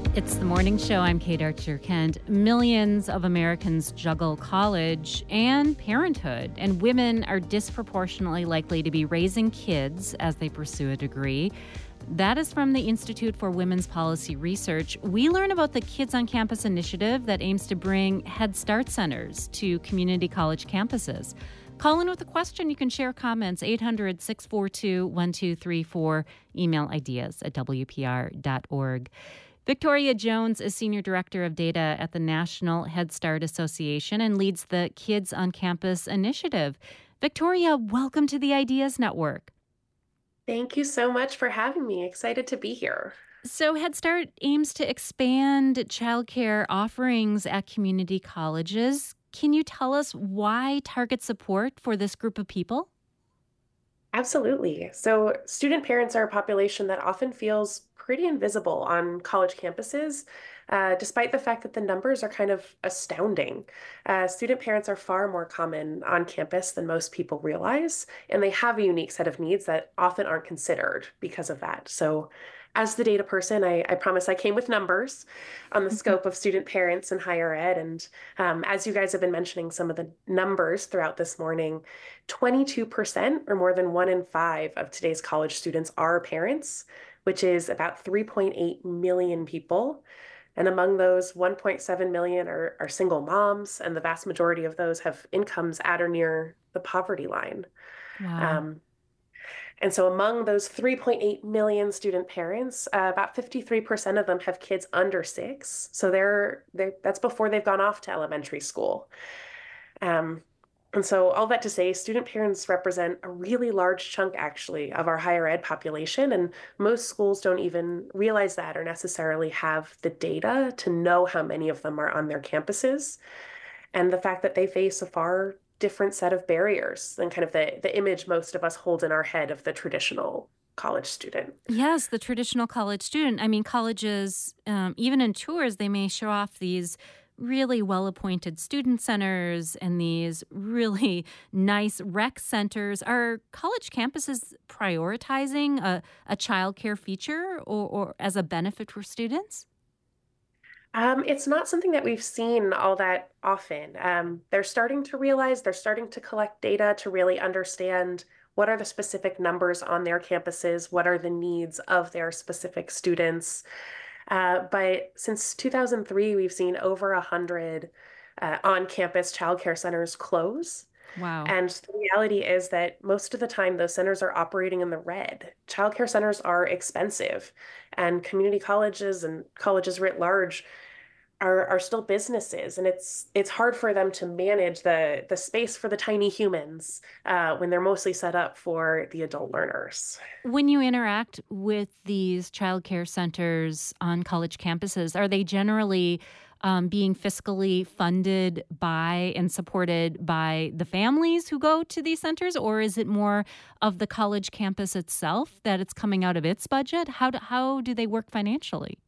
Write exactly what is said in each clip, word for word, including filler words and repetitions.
It's the morning show. I'm Kate Archer-Kent. Millions of Americans juggle college and parenthood, and women are disproportionately likely to be raising kids as they pursue a degree. That is from the Institute for Women's Policy Research. We learn about the Kids on Campus initiative that aims to bring Head Start centers to community college campuses. Call in with a question. You can share comments, eight hundred, six four two, one two three four. Email ideas at w p r dot org. Victoria Jones is Senior Director of Data at the National Head Start Association and leads the Kids on Campus initiative. Victoria, welcome to the Ideas Network. Thank you so much for having me. Excited to be here. So Head Start aims to expand childcare offerings at community colleges. Can you tell us why target support for this group of people? Absolutely. So student parents are a population that often feels pretty invisible on college campuses, uh, despite the fact that the numbers are kind of astounding. Uh, student parents are far more common on campus than most people realize, and they have a unique set of needs that often aren't considered because of that. So as the data person, I, I promise I came with numbers on the scope of student parents in higher ed. And um, as you guys have been mentioning some of the numbers throughout this morning, twenty-two percent or more than one in five of today's college students are parents, which is about three point eight million people. And among those, one point seven million are, are single moms, and the vast majority of those have incomes at or near the poverty line. Wow. Um, And so among those three point eight million student parents, uh, about fifty-three percent of them have kids under six. So they're, they're that's before they've gone off to elementary school. Um, and so all that to say, student parents represent a really large chunk, actually, of our higher ed population. And most schools don't even realize that or necessarily have the data to know how many of them are on their campuses. And the fact that they face a far different set of barriers than kind of the, the image most of us hold in our head of the traditional college student. Yes, the traditional college student. I mean, colleges, um, even in tours, they may show off these really well-appointed student centers and these really nice rec centers. Are college campuses prioritizing a, a child care feature or, or as a benefit for students? Um, it's not something that we've seen all that often. Um, they're starting to realize, they're starting to collect data to really understand what are the specific numbers on their campuses, what are the needs of their specific students. Uh, but since two thousand three, we've seen over one hundred uh, on-campus childcare centers close. Wow. And the reality is that most of the time, those centers are operating in the red. Childcare centers are expensive, and community colleges and colleges writ large are, are still businesses. And it's it's hard for them to manage the, the space for the tiny humans uh, when they're mostly set up for the adult learners. When you interact with these childcare centers on college campuses, are they generally um, being fiscally funded by and supported by the families who go to these centers, or is it more of the college campus itself that it's coming out of its budget? How do, how do they work financially?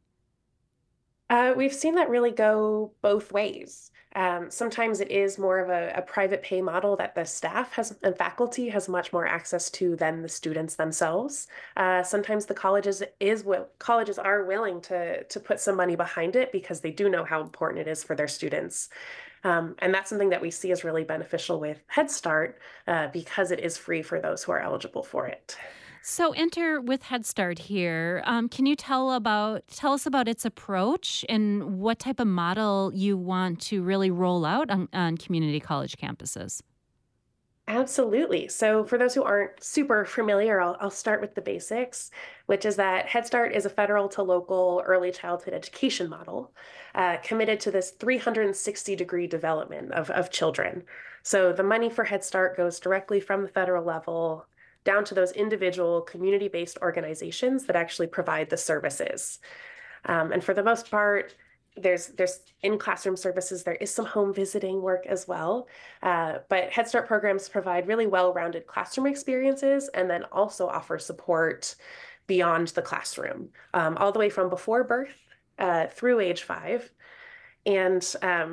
Uh, we've seen that really go both ways. Um, sometimes it is more of a, a private pay model that the staff has and faculty has much more access to than the students themselves. Uh, sometimes the colleges is will, colleges are willing to to put some money behind it because they do know how important it is for their students. Um, and that's something that we see as really beneficial with Head Start uh, because it is free for those who are eligible for it. So enter with Head Start here. Um, can you tell about tell us about its approach and what type of model you want to really roll out on, on community college campuses? Absolutely. So for those who aren't super familiar, I'll, I'll start with the basics, which is that Head Start is a federal to local early childhood education model uh, committed to this three hundred sixty degree development of, of children. So the money for Head Start goes directly from the federal level down to those individual community-based organizations that actually provide the services. Um, and for the most part, there's there's in-classroom services. There is some home visiting work as well. Uh, but Head Start programs provide really well-rounded classroom experiences and then also offer support beyond the classroom, um, all the way from before birth uh, through age five. And um,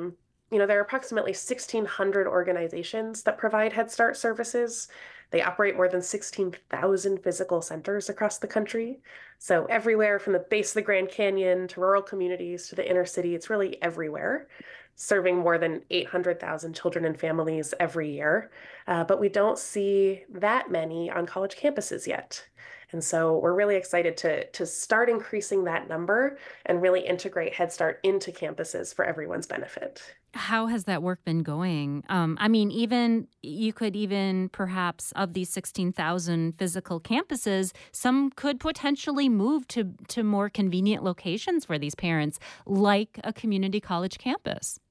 you know, there are approximately sixteen hundred organizations that provide Head Start services. They operate more than sixteen thousand physical centers across the country. So everywhere from the base of the Grand Canyon to rural communities to the inner city, it's really everywhere, serving more than eight hundred thousand children and families every year. Uh, but we don't see that many on college campuses yet. And so we're really excited to, to start increasing that number and really integrate Head Start into campuses for everyone's benefit. How has that work been going? Um, I mean, even you could even perhaps of these sixteen thousand physical campuses, some could potentially move to, to more convenient locations for these parents, like a community college campus.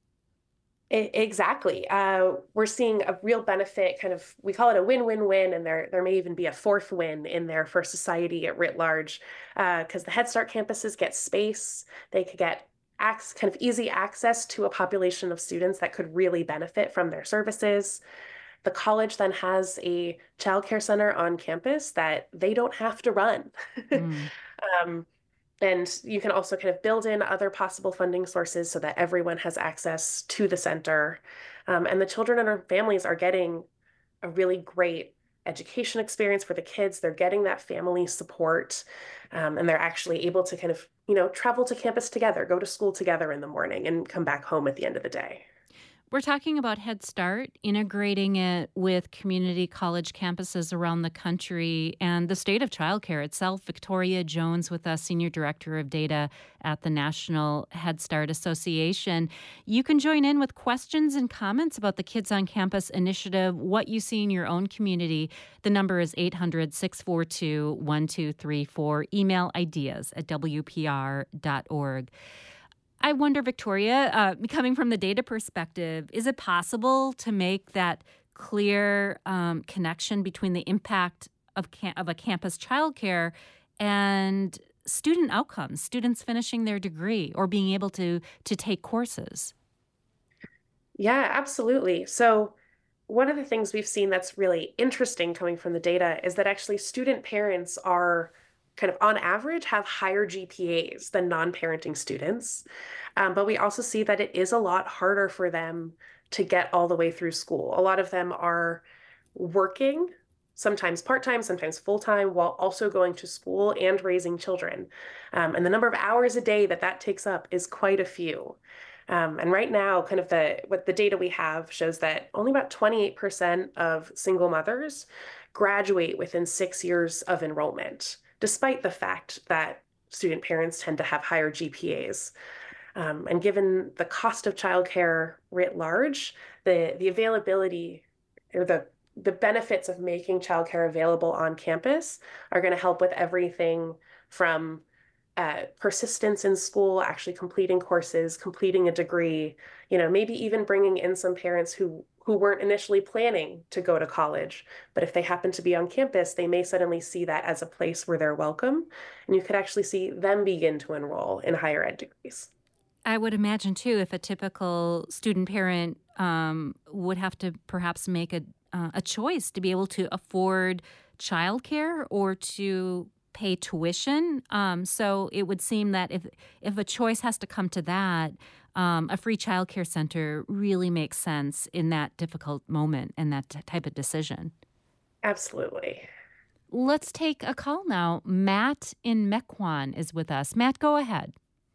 E- Exactly. Uh, we're seeing a real benefit, kind of, we call it a win-win-win, and there there may even be a fourth win in there for society at writ large, because the Head Start campuses get space. They could get ac- kind of easy access to a population of students that could really benefit from their services. The college then has a childcare center on campus that they don't have to run. Mm. Um, and you can also kind of build in other possible funding sources so that everyone has access to the center. Um, and the children and their families are getting a really great education experience for the kids. They're getting that family support, um, and they're actually able to kind of, you know, travel to campus together, go to school together in the morning, and come back home at the end of the day. We're talking about Head Start, integrating it with community college campuses around the country and the state of childcare itself. Victoria Jones with us, Senior Director of Data at the National Head Start Association. You can join in with questions and comments about the Kids on Campus initiative, what you see in your own community. The number is eight hundred, six four two, one two three four. Email ideas at w p r dot org. I wonder, Victoria, uh, coming from the data perspective, is it possible to make that clear um, connection between the impact of cam- of a campus childcare and student outcomes, students finishing their degree or being able to to take courses? Yeah, absolutely. So one of the things we've seen that's really interesting coming from the data is that actually student parents are kind of on average have higher G P As than non-parenting students. Um, but we also see that it is a lot harder for them to get all the way through school. A lot of them are working, sometimes part-time, sometimes full-time, while also going to school and raising children. Um, and the number of hours a day that that takes up is quite a few. Um, and right now, kind of the what the data we have shows that only about twenty-eight percent of single mothers graduate within six years of enrollment, despite the fact that student parents tend to have higher G P As. Um, and given the cost of childcare writ large, the the availability or the the benefits of making childcare available on campus are going to help with everything from uh, persistence in school, actually completing courses, completing a degree, you know, maybe even bringing in some parents who who weren't initially planning to go to college, but if they happen to be on campus, they may suddenly see that as a place where they're welcome, and you could actually see them begin to enroll in higher ed degrees. I would imagine, too, if a typical student parent um, would have to perhaps make a, uh, a choice to be able to afford childcare or to pay tuition. Um, so it would seem that if if a choice has to come to that, um, a free childcare center really makes sense in that difficult moment and that t- type of decision. Absolutely. Let's take a call now. Matt in Mequon is with us. Matt, go ahead.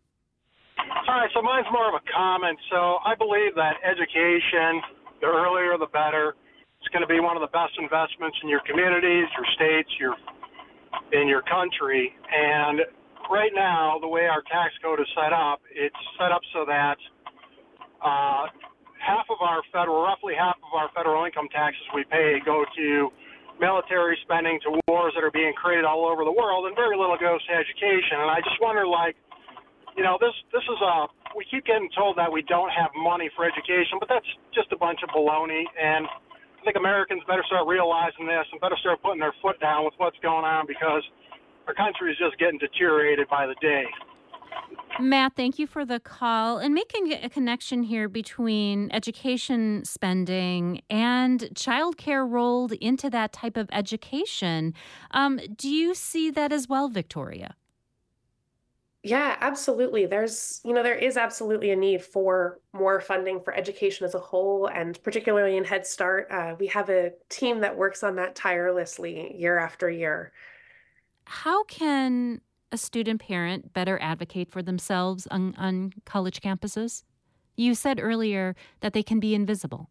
All right, so mine's more of a comment. So I believe that education, the earlier the better. It's going to be one of the best investments in your communities, your states, your in your country. And right now, the way our tax code is set up, it's set up so that uh, half of our federal, roughly half of our federal income taxes we pay go to military spending, to wars that are being created all over the world, and very little goes to education. And I just wonder, like, you know, this this is a, we keep getting told that we don't have money for education, but that's just a bunch of baloney. And I think Americans better start realizing this and better start putting their foot down with what's going on, because our country is just getting deteriorated by the day. Matt, thank you for the call and making a connection here between education spending and childcare rolled into that type of education. Um, do you see that as well, Victoria? Yeah, absolutely. There's, you know, there is absolutely a need for more funding for education as a whole, and particularly in Head Start. Uh, we have a team that works on that tirelessly year after year. How can a student parent better advocate for themselves on, on college campuses? You said earlier that they can be invisible.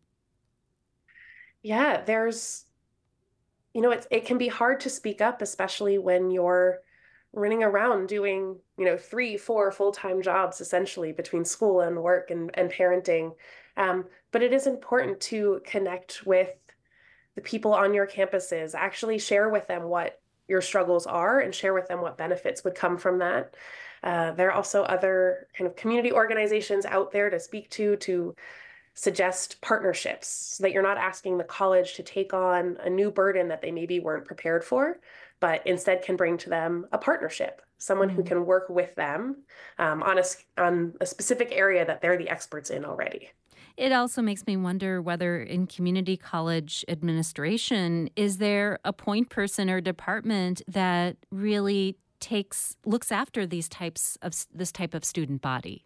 Yeah, there's, you know, it's, it can be hard to speak up, especially when you're running around doing, you know, three, four full-time jobs essentially between school and work and, and parenting. Um, but it is important to connect with the people on your campuses, actually share with them what your struggles are and share with them what benefits would come from that. Uh, there are also other kind of community organizations out there to speak to, to suggest partnerships so that you're not asking the college to take on a new burden that they maybe weren't prepared for, but instead can bring to them a partnership, someone who can work with them um, on a, on a specific area that they're the experts in already. It also makes me wonder whether in community college administration, is there a point person or department that really takes looks after these types of this type of student body?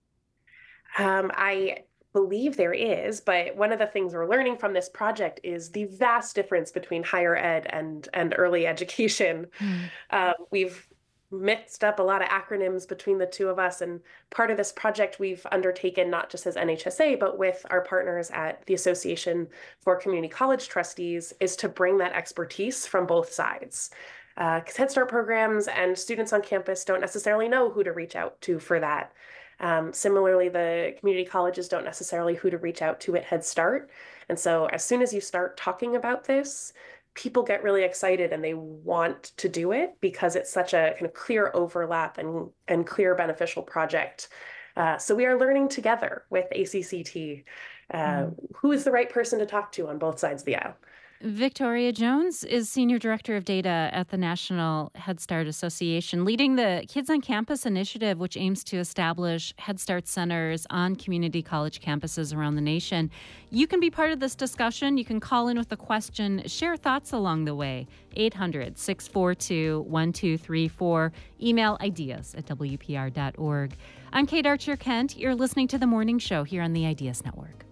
Um, I believe there is, but one of the things we're learning from this project is the vast difference between higher ed and and early education. Hmm. Um, we've mixed up a lot of acronyms between the two of us, and part of this project we've undertaken not just as N H S A, but with our partners at the Association for Community College Trustees, is to bring that expertise from both sides. Because uh, Head Start programs and students on campus don't necessarily know who to reach out to for that. Um, similarly, the community colleges don't necessarily who to reach out to at Head Start. And so as soon as you start talking about this, people get really excited and they want to do it because it's such a kind of clear overlap and, and clear beneficial project. Uh, so we are learning together with A C C T uh, mm. who is the right person to talk to on both sides of the aisle. Victoria Jones is Senior Director of Data at the National Head Start Association, leading the Kids on Campus initiative, which aims to establish Head Start centers on community college campuses around the nation. You can be part of this discussion. You can call in with a question, share thoughts along the way. eight hundred, six four two, one two three four. Email ideas at W P R dot org. I'm Kate Archer-Kent. You're listening to The Morning Show here on the Ideas Network.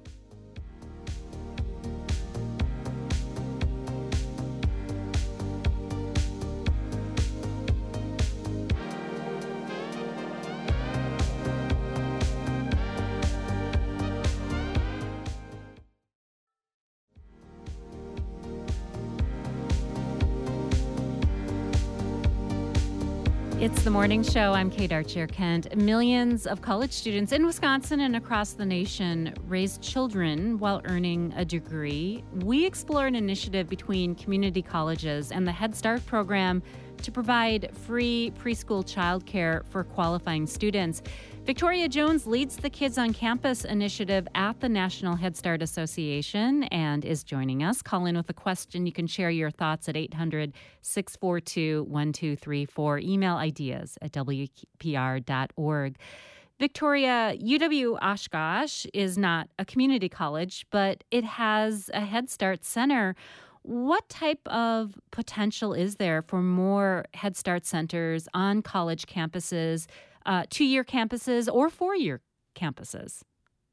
It's The Morning Show. I'm Kate Archer-Kent. Millions of college students in Wisconsin and across the nation raise children while earning a degree. We explore an initiative between community colleges and the Head Start program to provide free preschool childcare for qualifying students. Victoria Jones leads the Kids on Campus initiative at the National Head Start Association and is joining us. Call in with a question. You can share your thoughts at eight hundred, six four two, one two three four. Email ideas at W P R dot org. Victoria, U W Oshkosh is not a community college, but it has a Head Start center. What type of potential is there for more Head Start centers on college campuses, uh, two-year campuses or four-year campuses?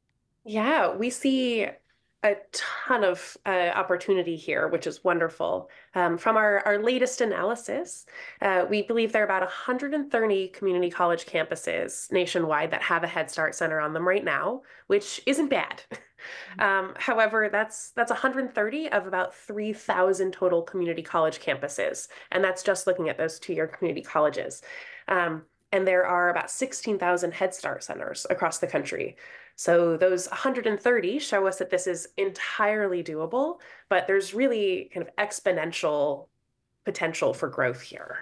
Yeah, we see a ton of uh, opportunity here, which is wonderful. Um, from our, our latest analysis, uh, we believe there are about one hundred thirty community college campuses nationwide that have a Head Start center on them right now, which isn't bad. Um, however, that's that's one hundred thirty of about three thousand total community college campuses, and that's just looking at those two-year community colleges. Um, and there are about sixteen thousand Head Start centers across the country. So those one hundred thirty show us that this is entirely doable, but there's really kind of exponential potential for growth here.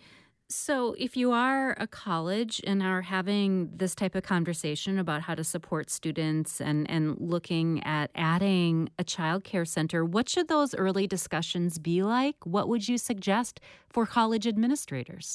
So if you are a college and are having this type of conversation about how to support students and, and looking at adding a child care center, what should those early discussions be like? What would you suggest for college administrators?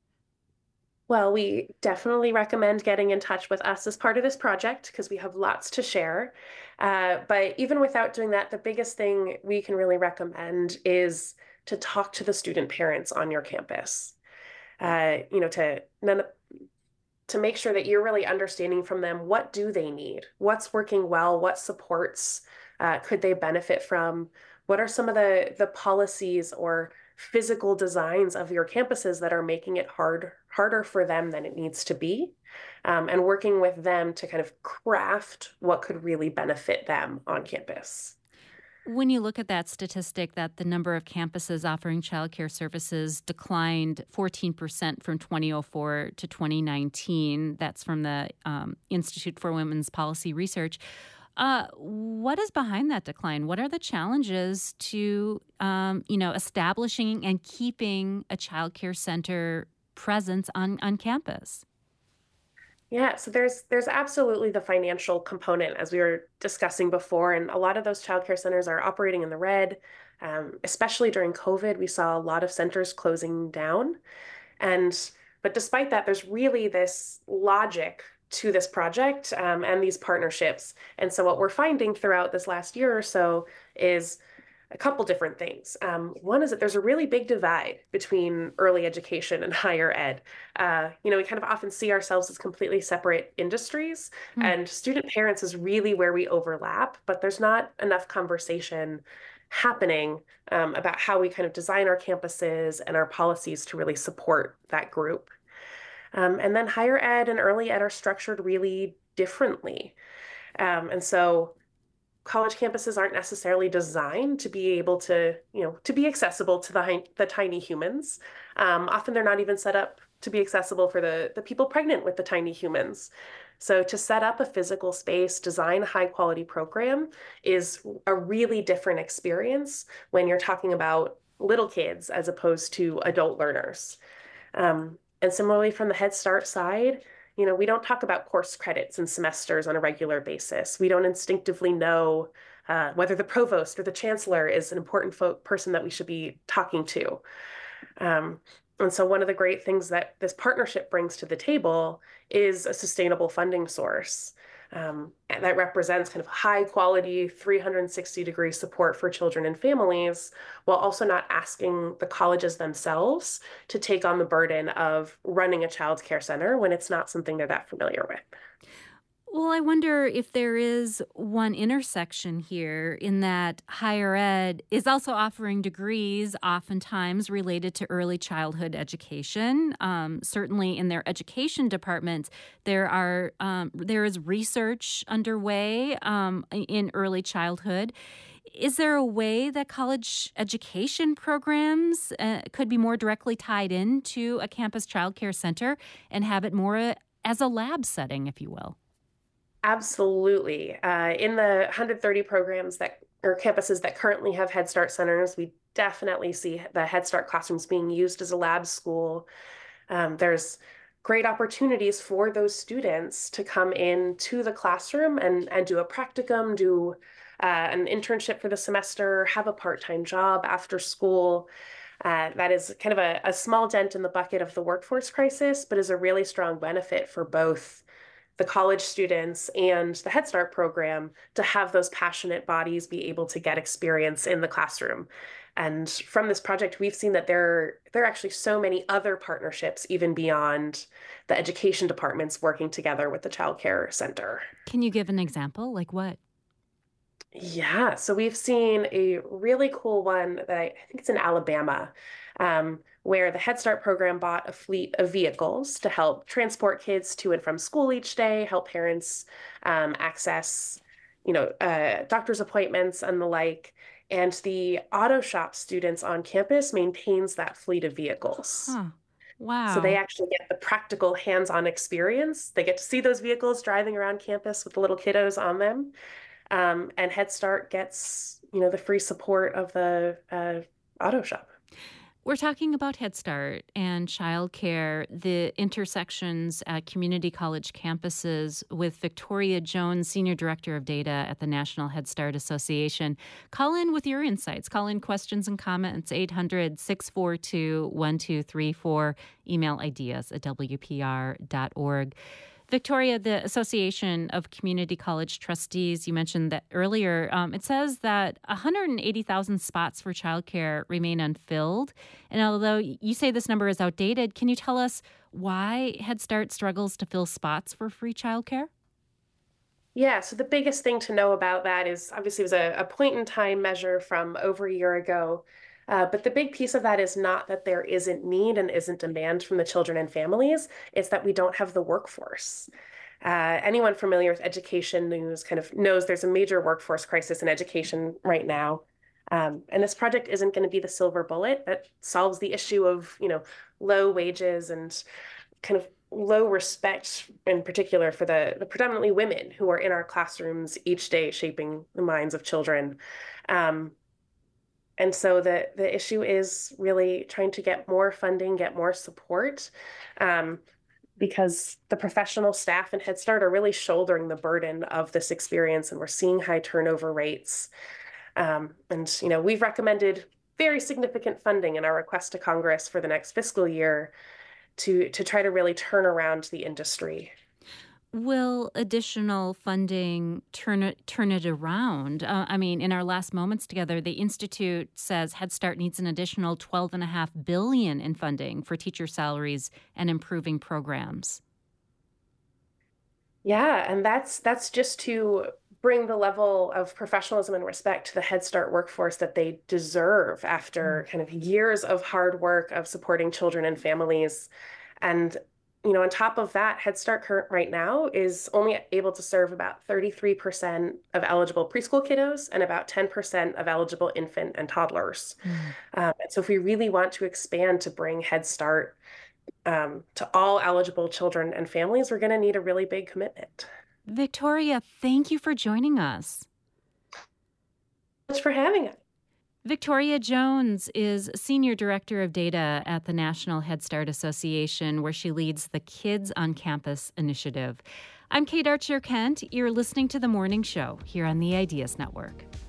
Well, we definitely recommend getting in touch with us as part of this project because we have lots to share. Uh, but even without doing that, the biggest thing we can really recommend is to talk to the student parents on your campus. Uh, you know, to none of, to make sure that you're really understanding from them, what do they need? What's working well? What supports uh, could they benefit from? What are some of the, the policies or physical designs of your campuses that are making it hard, harder for them than it needs to be? Um, and working with them to kind of craft what could really benefit them on campus. When you look at that statistic that the number of campuses offering childcare services declined fourteen percent from twenty oh four to twenty nineteen, that's from the um, Institute for Women's Policy Research. Uh, what is behind that decline? What are the challenges to, um, you know, establishing and keeping a childcare center presence on, on campus? Yeah, so there's there's absolutely the financial component, as we were discussing before, and a lot of those childcare centers are operating in the red. Um, especially during COVID, we saw a lot of centers closing down. And but despite that, there's really this logic to this project um, and these partnerships. And so what we're finding throughout this last year or so is a couple different things. Um, one is that there's a really big divide between early education and higher ed. Uh, you know, we kind of often see ourselves as completely separate industries, mm. and student parents is really where we overlap, but there's not enough conversation happening um, about how we kind of design our campuses and our policies to really support that group. Um, and then higher ed and early ed are structured really differently. Um, and so college campuses aren't necessarily designed to be able to, you know, to be accessible to the, the tiny humans. Um, often they're not even set up to be accessible for the, the people pregnant with the tiny humans. So to set up a physical space, design a high quality program is a really different experience when you're talking about little kids as opposed to adult learners. Um, and similarly from the Head Start side, you know, we don't talk about course credits and semesters on a regular basis. We don't instinctively know uh, whether the provost or the chancellor is an important fo- person that we should be talking to. Um, and so one of the great things that this partnership brings to the table is a sustainable funding source um, that represents kind of high quality, three hundred sixty degree support for children and families, while also not asking the colleges themselves to take on the burden of running a child care center when it's not something they're that familiar with. Well, I wonder if there is one intersection here in that higher ed is also offering degrees oftentimes related to early childhood education. Um, certainly in their education departments, there are um, there is research underway um, in early childhood. Is there a way that college education programs uh, could be more directly tied into a campus childcare center and have it more as a lab setting, if you will? Absolutely. Uh, in the one hundred thirty programs that or campuses that currently have Head Start centers, we definitely see the Head Start classrooms being used as a lab school. Um, there's great opportunities for those students to come into the classroom and, and do a practicum, do uh, an internship for the semester, have a part-time job after school. Uh, that is kind of a, a small dent in the bucket of the workforce crisis, but is a really strong benefit for both the college students and the Head Start program to have those passionate bodies be able to get experience in the classroom. And from this project, we've seen that there, there are actually so many other partnerships, even beyond the education departments working together with the Child Care Center. Can you give an example? Like what? Yeah, so we've seen a really cool one that I, I think it's in Alabama, um, where the Head Start program bought a fleet of vehicles to help transport kids to and from school each day, help parents um, access, you know, uh, doctor's appointments and the like. And the auto shop students on campus maintains that fleet of vehicles. Huh. Wow. So they actually get the practical hands-on experience. They get to see those vehicles driving around campus with the little kiddos on them. Um, and Head Start gets, you know, the free support of the uh, auto shop. We're talking about Head Start and childcare, the intersections at community college campuses with Victoria Jones, Senior Director of Data at the National Head Start Association. Call in with your insights. Call in questions and comments, eight hundred, six four two, one two three four. Email ideas at W P R dot org. Victoria, the Association of Community College Trustees, you mentioned that earlier, um, it says that one hundred eighty thousand spots for childcare remain unfilled. And although you say this number is outdated, can you tell us why Head Start struggles to fill spots for free childcare? Yeah, so the biggest thing to know about that is obviously it was a, a point in time measure from over a year ago. Uh, but the big piece of that is not that there isn't need and isn't demand from the children and families, it's that we don't have the workforce. Uh, anyone familiar with education news kind of knows there's a major workforce crisis in education right now. Um, and this project isn't going to be the silver bullet that solves the issue of, you know, low wages and kind of low respect in particular for the, the predominantly women who are in our classrooms each day shaping the minds of children. Um, and so the, the issue is really trying to get more funding, get more support, um, because the professional staff in Head Start are really shouldering the burden of this experience, and we're seeing high turnover rates. Um, and, you know, we've recommended very significant funding in our request to Congress for the next fiscal year to to try to really turn around the industry. Will additional funding turn it, turn it around? Uh, I mean, in our last moments together, the Institute says Head Start needs an additional twelve point five billion dollars in funding for teacher salaries and improving programs. Yeah, and that's that's just to bring the level of professionalism and respect to the Head Start workforce that they deserve after kind of years of hard work of supporting children and families. And, you know, on top of that, Head Start current right now is only able to serve about thirty-three percent of eligible preschool kiddos and about ten percent of eligible infant and toddlers. Mm. Um, and so if we really want to expand to bring Head Start um, to all eligible children and families, we're going to need a really big commitment. Victoria, thank you for joining us. Thanks for having us. Victoria Jones is Senior Director of Data at the National Head Start Association, where she leads the Kids on Campus initiative. I'm Kate Archer Kent. You're listening to The Morning Show here on the Ideas Network.